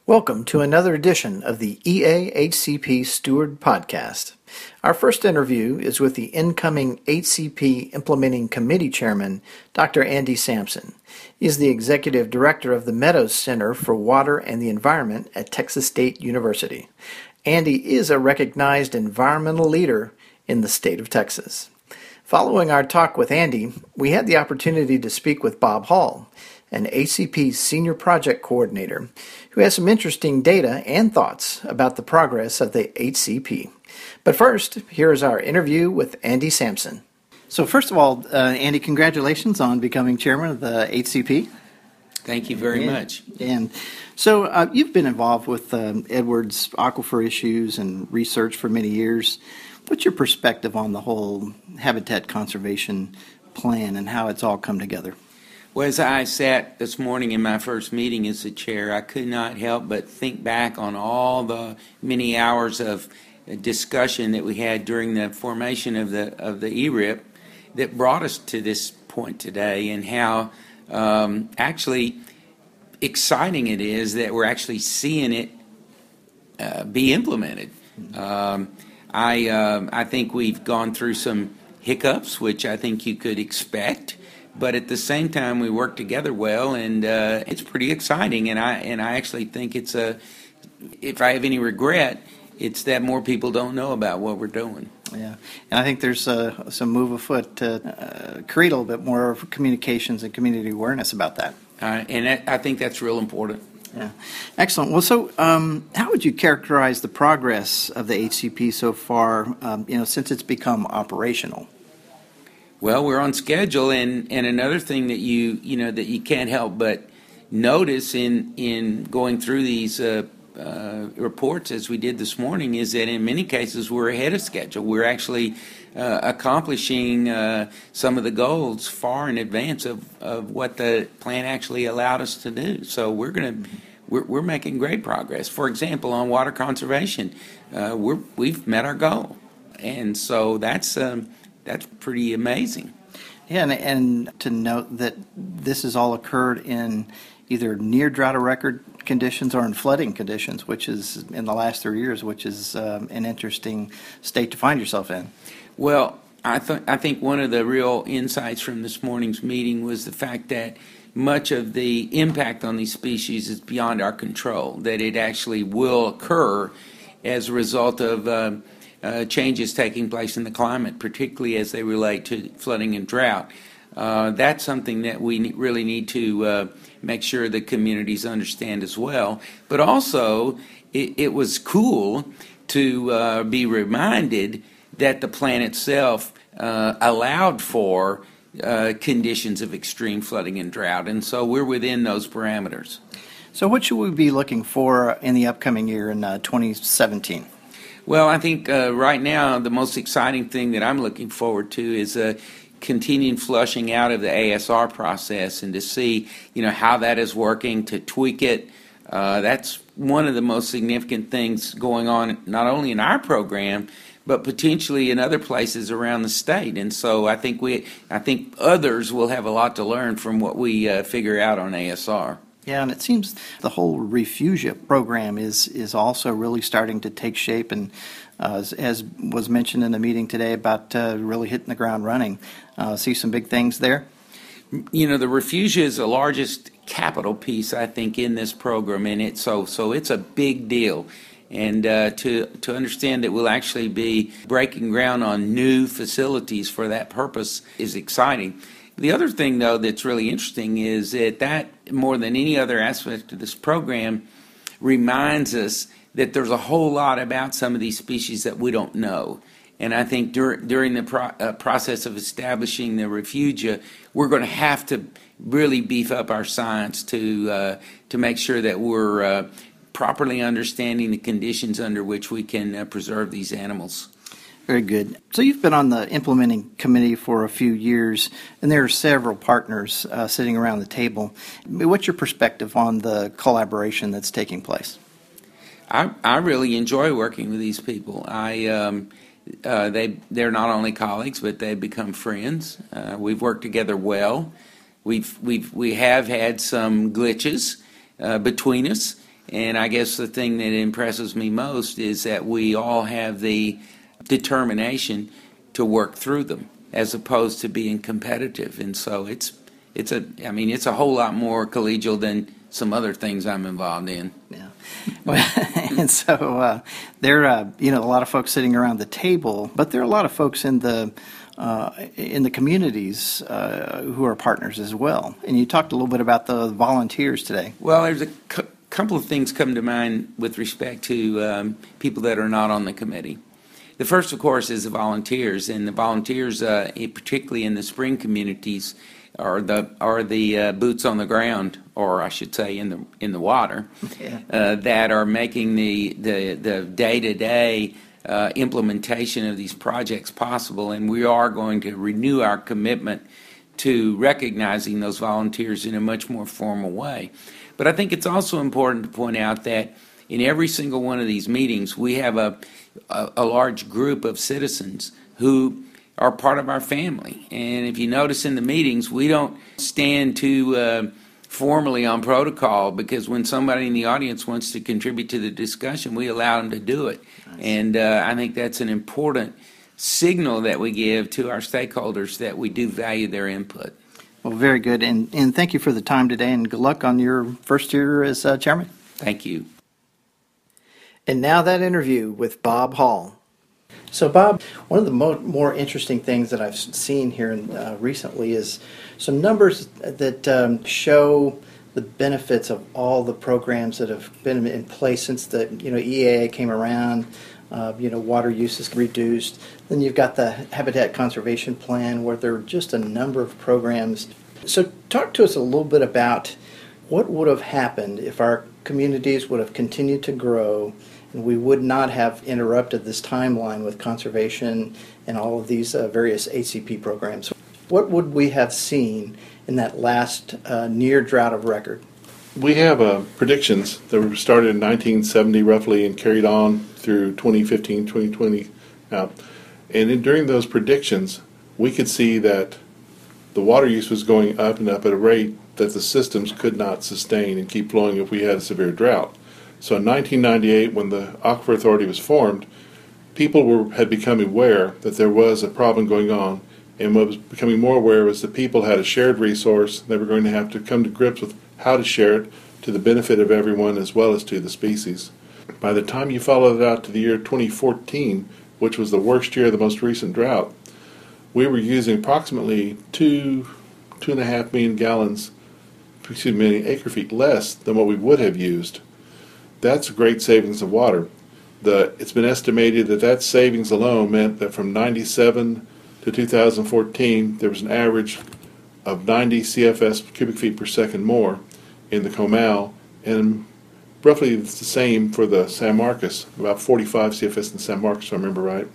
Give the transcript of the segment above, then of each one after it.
Welcome to another edition of the EAHCP Steward Podcast. Our first interview is with the incoming HCP Implementing Committee Chairman, Dr. Andy Sampson. He is the Executive Director of the Meadows Center for Water and the Environment at Texas State University. Andy is a recognized environmental leader in the state of Texas. Following our talk with Andy, we had the opportunity to speak with Bob Hall, an HCP Senior Project Coordinator, who has some interesting data and thoughts about the progress of the HCP. But first, here is our interview with Andy Sampson. So first of all, Andy, congratulations on becoming chairman of the HCP. Thank you very much. And so you've been involved with Edwards aquifer issues and research for many years. What's your perspective on the whole habitat conservation plan and how it's all come together? Well, as I sat this morning in my first meeting as the chair, I could not help but think back on all the many hours of discussion that we had during the formation of the ERIP that brought us to this point today, and how actually exciting it is that we're actually seeing it be implemented. I think we've gone through some hiccups, which I think you could expect. But at the same time, we work together well, and it's pretty exciting. And I actually think it's if I have any regret, it's that more people don't know about what we're doing. Yeah, and I think there's some move afoot to create a little bit more communications and community awareness about that. I think that's real important. Yeah, excellent. Well, so how would you characterize the progress of the HCP so far? Since it's become operational. Well, we're on schedule, and another thing that you can't help but notice in going through these reports as we did this morning is that in many cases we're ahead of schedule. We're actually accomplishing some of the goals far in advance of what the plan actually allowed us to do. So we're making great progress. For example, on water conservation, we've met our goal, and so that's pretty amazing. Yeah, and to note that this has all occurred in either near drought of record conditions or in flooding conditions, which is in the last 3 years, which is an interesting state to find yourself in. Well, I think one of the real insights from this morning's meeting was the fact that much of the impact on these species is beyond our control, that it actually will occur as a result of changes taking place in the climate, particularly as they relate to flooding and drought. That's something that we really need to make sure the communities understand as well. But also, it was cool to be reminded that the plan itself allowed for conditions of extreme flooding and drought, and so we're within those parameters. So what should we be looking for in the upcoming year in 2017? Well, I think right now the most exciting thing that I'm looking forward to is continuing flushing out of the ASR process and to see, how that is working, to tweak it. That's one of the most significant things going on, not only in our program, but potentially in other places around the state. And so I think others will have a lot to learn from what we figure out on ASR. Yeah, and it seems the whole Refugia program is also really starting to take shape, and as was mentioned in the meeting today about really hitting the ground running. See some big things there? The Refugia is the largest capital piece, I think, in this program, and so it's a big deal. And to understand that we'll actually be breaking ground on new facilities for that purpose is exciting. The other thing, though, that's really interesting is that more than any other aspect of this program reminds us that there's a whole lot about some of these species that we don't know. And I think during the process of establishing the Refugia, we're going to have to really beef up our science to make sure that we're properly understanding the conditions under which we can preserve these animals. Very good. So you've been on the implementing committee for a few years, and there are several partners sitting around the table. What's your perspective on the collaboration that's taking place? I really enjoy working with these people. They're not only colleagues, but they've become friends. We've worked together well. We have had some glitches between us, And I guess the thing that impresses me most is that we all have the determination to work through them as opposed to being competitive. And so it's a whole lot more collegial than some other things I'm involved in. Yeah. Well, and so there are a lot of folks sitting around the table, but there are a lot of folks in the communities who are partners as well. And you talked a little bit about the volunteers today. Well, there's a couple of things come to mind with respect to people that are not on the committee. The first, of course, is the volunteers, and the volunteers, particularly in the spring communities, are the boots on the ground, or I should say, in the water, that are making the day-to-day implementation of these projects possible. And we are going to renew our commitment to recognizing those volunteers in a much more formal way. But I think it's also important to point out that in every single one of these meetings, we have a large group of citizens who are part of our family. And if you notice in the meetings, we don't stand too formally on protocol, because when somebody in the audience wants to contribute to the discussion, we allow them to do it. Nice. And I think that's an important signal that we give to our stakeholders that we do value their input. Well, very good. And thank you for the time today, and good luck on your first year as chairman. Thank you. And now that interview with Bob Hall. So, Bob, one of the more interesting things that I've seen here recently is some numbers that show the benefits of all the programs that have been in place since the EAA came around. Water use is reduced. Then you've got the Habitat Conservation Plan, where there are just a number of programs. So, talk to us a little bit about what would have happened if our communities would have continued to grow, and we would not have interrupted this timeline with conservation and all of these various HCP programs. What would we have seen in that last near drought of record? We have predictions that were started in 1970 roughly and carried on through 2015, 2020. During those predictions, we could see that the water use was going up and up at a rate that the systems could not sustain and keep flowing if we had a severe drought. So in 1998, when the Aquifer Authority was formed, people had become aware that there was a problem going on, and what was becoming more aware was that people had a shared resource. They were going to have to come to grips with how to share it to the benefit of everyone as well as to the species. By the time you followed it out to the year 2014, which was the worst year of the most recent drought, we were using approximately 2.5 million acre feet less than what we would have used. That's a great savings of water. It's been estimated that savings alone meant that from 97 to 2014, there was an average of 90 CFS cubic feet per second more in the Comal, and roughly it's the same for the San Marcos, about 45 CFS in San Marcos, if I remember right.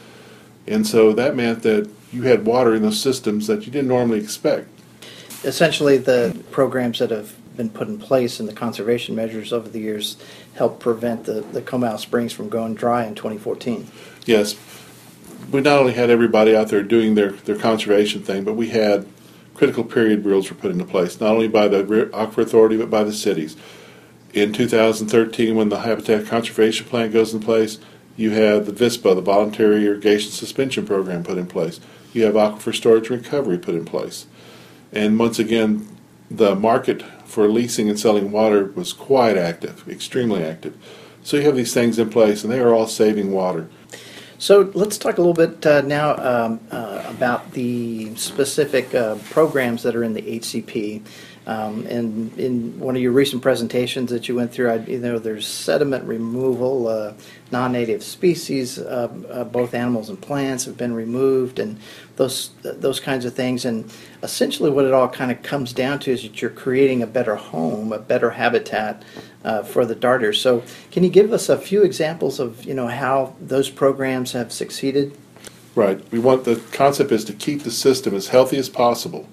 And so that meant that you had water in those systems that you didn't normally expect. Essentially, the programs that have been put in place and the conservation measures over the years help prevent the Comal Springs from going dry in 2014. Yes. We not only had everybody out there doing their conservation thing, but we had critical period rules were put into place, not only by the Aquifer Authority, but by the cities. In 2013, when the Habitat Conservation Plan goes in place, you have the VISPA, the Voluntary Irrigation Suspension Program, put in place. You have Aquifer Storage and Recovery put in place. And once again, the market for leasing and selling water was quite active, extremely active. So you have these things in place, and they are all saving water. So let's talk a little bit now about the specific programs that are in the HCP. And in one of your recent presentations that you went through, there's sediment removal, non-native species, both animals and plants have been removed, and those kinds of things. And essentially what it all kind of comes down to is that you're creating a better home, a better habitat for the darters. So can you give us a few examples of how those programs have succeeded? Right. The concept is to keep the system as healthy as possible.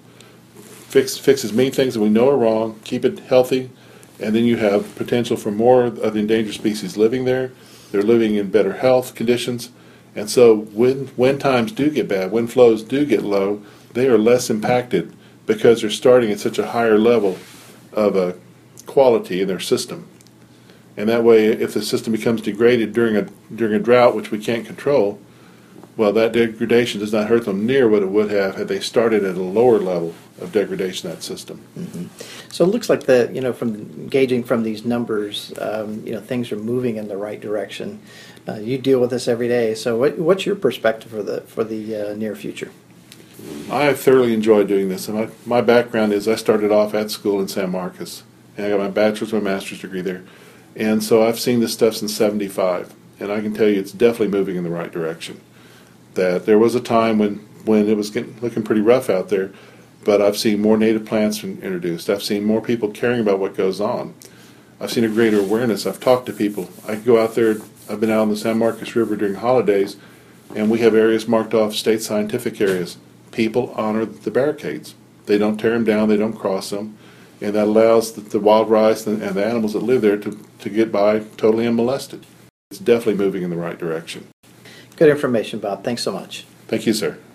Fix as many things that we know are wrong, keep it healthy, and then you have potential for more of the endangered species living there. They're living in better health conditions, and so when times do get bad, when flows do get low, they are less impacted because they're starting at such a higher level of quality in their system. And that way, if the system becomes degraded during a drought, which we can't control, well, that degradation does not hurt them near what it would have had they started at a lower level of degradation of that system. Mm-hmm. So it looks like from gauging from these numbers, things are moving in the right direction. You deal with this every day. So what's your perspective for the near future? I thoroughly enjoy doing this. And my background is I started off at school in San Marcos, and I got my bachelor's and my master's degree there. And so I've seen this stuff since '75, and I can tell you it's definitely moving in the right direction. That there was a time when it was looking pretty rough out there, but I've seen more native plants introduced. I've seen more people caring about what goes on. I've seen a greater awareness. I've talked to people. I can go out there. I've been out on the San Marcos River during holidays, and we have areas marked off state scientific areas. People honor the barricades. They don't tear them down. They don't cross them. And that allows the wild rice and the animals that live there to get by totally unmolested. It's definitely moving in the right direction. Good information, Bob. Thanks so much. Thank you, sir.